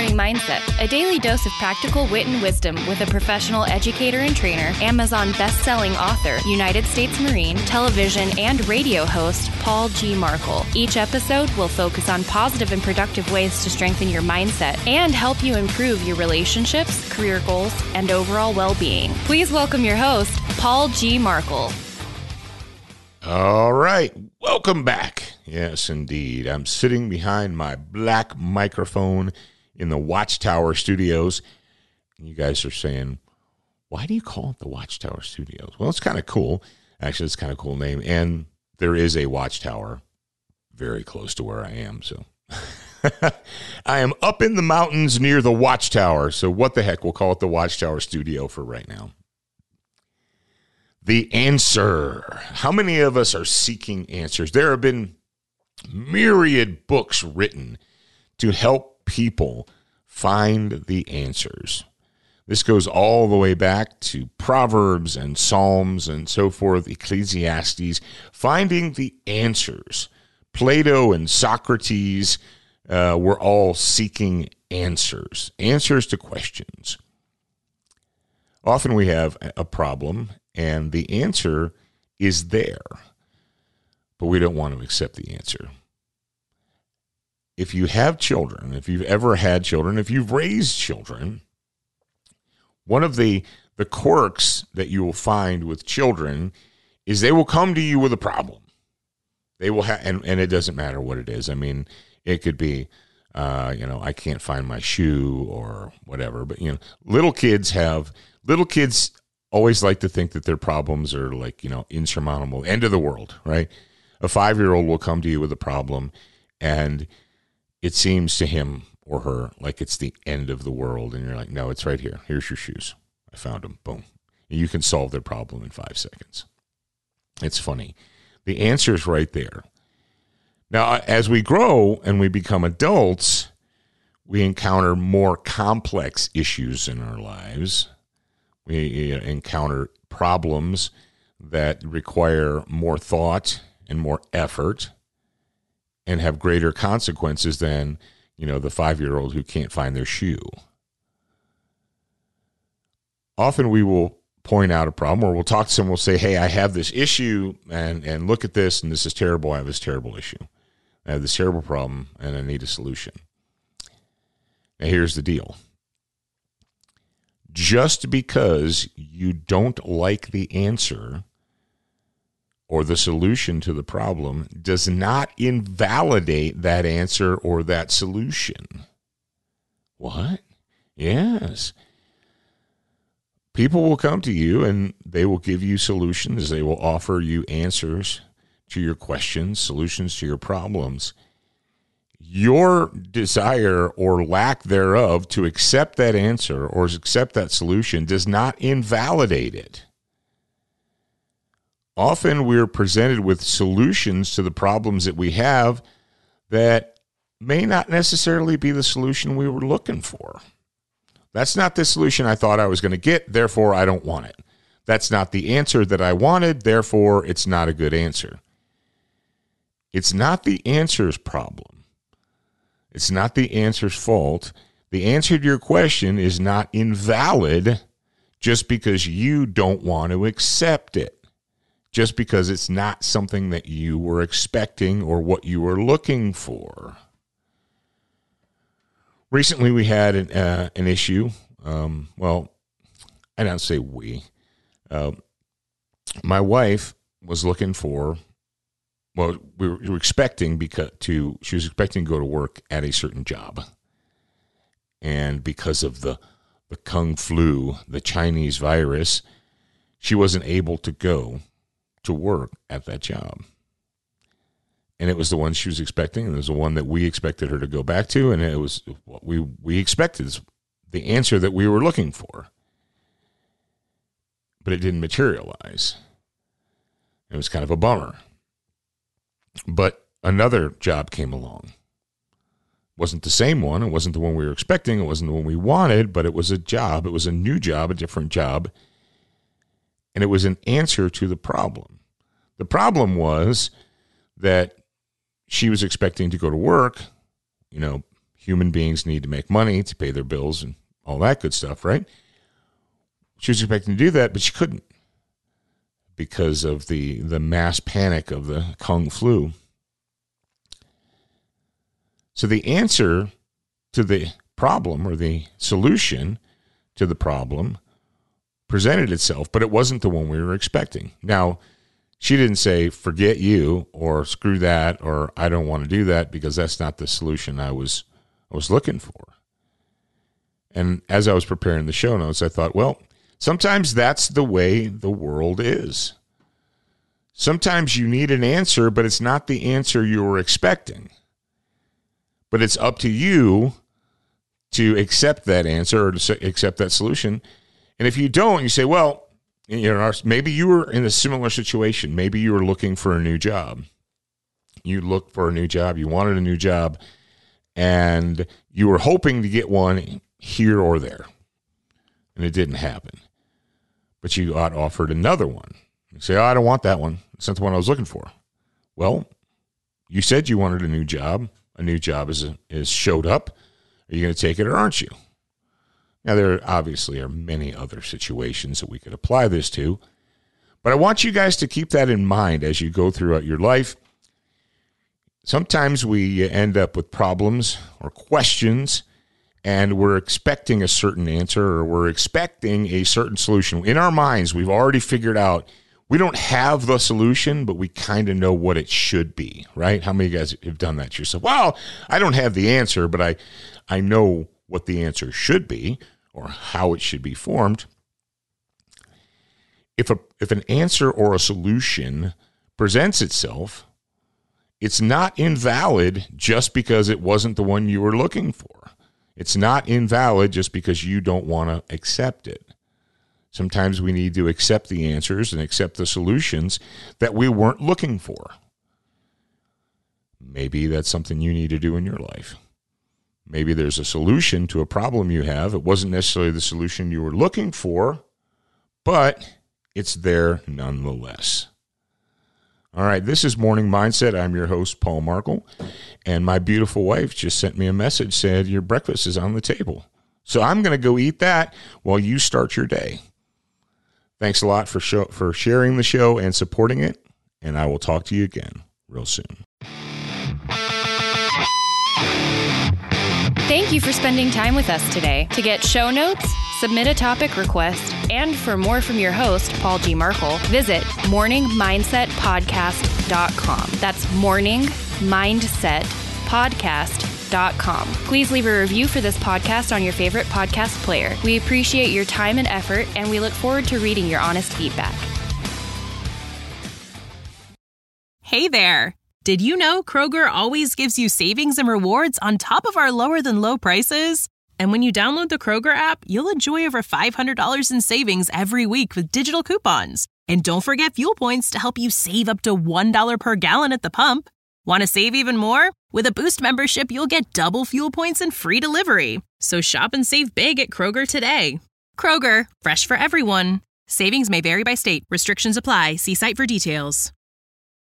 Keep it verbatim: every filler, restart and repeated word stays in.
Morning Mindset, a daily dose of practical wit and wisdom with a professional educator and trainer, Amazon best-selling author, United States Marine, television and radio host, Paul G. Markel. Each episode will focus on positive and productive ways to strengthen your mindset and help you improve your relationships, career goals, and overall well-being. Please welcome your host, Paul G. Markel. All right, welcome back. Yes, indeed. I'm sitting behind my black microphone in the Watchtower Studios. You guys are saying, why do you call it the Watchtower Studios? Well, it's kind of cool. Actually, it's kind of a cool name. And there is a watchtower very close to where I am. So I am up in the mountains near the Watchtower. So what the heck? We'll call it the Watchtower Studio for right now. The answer. How many of us are seeking answers? There have been myriad books written to help people find the answers. This goes all the way back to Proverbs and Psalms and so forth, Ecclesiastes, finding the answers. Plato and Socrates uh, were all seeking answers, answers to questions. Often we have a problem, and the answer is there, but we don't want to accept the answer. If you have children, if you've ever had children, if you've raised children, one of the, the quirks that you will find with children is they will come to you with a problem. They will have, and, and it doesn't matter what it is. I mean, it could be, uh, you know, I can't find my shoe or whatever, but, you know, little kids have, little kids always like to think that their problems are like, you know, insurmountable, end of the world, right? A five-year-old will come to you with a problem, and it seems to him or her like it's the end of the world, and you're like, no, it's right here. Here's your shoes. I found them. Boom. And you can solve their problem in five seconds. It's funny. The answer is right there. Now, as we grow and we become adults, we encounter more complex issues in our lives. We encounter problems that require more thought and more effort and have greater consequences than, you know, the five-year-old who can't find their shoe. Often we will point out a problem, or we'll talk to someone, we'll say, hey, I have this issue, and, and look at this, and this is terrible. I have this terrible issue. I have this terrible problem, and I need a solution. Now, here's the deal. Just because you don't like the answer or the solution to the problem does not invalidate that answer or that solution. What? Yes. People will come to you and they will give you solutions. They will offer you answers to your questions, solutions to your problems. Your desire or lack thereof to accept that answer or accept that solution does not invalidate it. Often we're presented with solutions to the problems that we have that may not necessarily be the solution we were looking for. That's not the solution I thought I was going to get, therefore I don't want it. That's not the answer that I wanted, therefore it's not a good answer. It's not the answer's problem. It's not the answer's fault. The answer to your question is not invalid just because you don't want to accept it, just because it's not something that you were expecting or what you were looking for. Recently, we had an, uh, an issue. Um, well, I don't say we. Uh, my wife was looking for, well, we were, we were expecting because to she was expecting to go to work at a certain job, and because of the the Kung flu, the Chinese virus, she wasn't able to go to work at that job. And it was the one she was expecting, and it was the one that we expected her to go back to, and it was what we we expected, the answer that we were looking for. But it didn't materialize. It was kind of a bummer. But another job came along. It wasn't the same one. It wasn't the one we were expecting. It wasn't the one we wanted, but it was a job. It was a new job, a different job. And it was an answer to the problem. The problem was that she was expecting to go to work, you know, human beings need to make money to pay their bills and all that good stuff, right? She was expecting to do that, but she couldn't because of the, the mass panic of the Kung flu. So the answer to the problem, or the solution to the problem, presented itself, but it wasn't the one we were expecting. Now, she didn't say, forget you, or screw that, or I don't want to do that, because that's not the solution I was I was looking for. And as I was preparing the show notes, I thought, well, sometimes that's the way the world is. Sometimes you need an answer, but it's not the answer you were expecting. But it's up to you to accept that answer or to accept that solution. And if you don't, you say, well, you know, maybe you were in a similar situation. Maybe you were looking for a new job. You looked for a new job. You wanted a new job. And you were hoping to get one here or there. And it didn't happen. But you got offered another one. You say, oh, I don't want that one. It's not the one I was looking for. Well, you said you wanted a new job. A new job is, is showed up. Are you going to take it or aren't you? Now, there obviously are many other situations that we could apply this to, but I want you guys to keep that in mind as you go throughout your life. Sometimes we end up with problems or questions, and we're expecting a certain answer, or we're expecting a certain solution. In our minds, we've already figured out we don't have the solution, but we kind of know what it should be, right? How many of you guys have done that to yourself? Well, I don't have the answer, but I, I know what the answer should be, or how it should be formed. If a if an answer or a solution presents itself, it's not invalid just because it wasn't the one you were looking for. It's not invalid just because you don't want to accept it. Sometimes we need to accept the answers and accept the solutions that we weren't looking for. Maybe that's something you need to do in your life. Maybe there's a solution to a problem you have. It wasn't necessarily the solution you were looking for, but it's there nonetheless. All right, this is Morning Mindset. I'm your host, Paul Markle, and my beautiful wife just sent me a message, said your breakfast is on the table. So I'm going to go eat that while you start your day. Thanks a lot for show, for sharing the show and supporting it, and I will talk to you again real soon. Thank you for spending time with us today. To get show notes, submit a topic request, and for more from your host, Paul G. Markle, visit morning mindset podcast dot com. That's morning mindset podcast dot com. Please leave a review for this podcast on your favorite podcast player. We appreciate your time and effort, and we look forward to reading your honest feedback. Hey there! Did you know Kroger always gives you savings and rewards on top of our lower-than-low prices? And when you download the Kroger app, you'll enjoy over five hundred dollars in savings every week with digital coupons. And don't forget fuel points to help you save up to one dollar per gallon at the pump. Want to save even more? With a Boost membership, you'll get double fuel points and free delivery. So shop and save big at Kroger today. Kroger, fresh for everyone. Savings may vary by state. Restrictions apply. See site for details.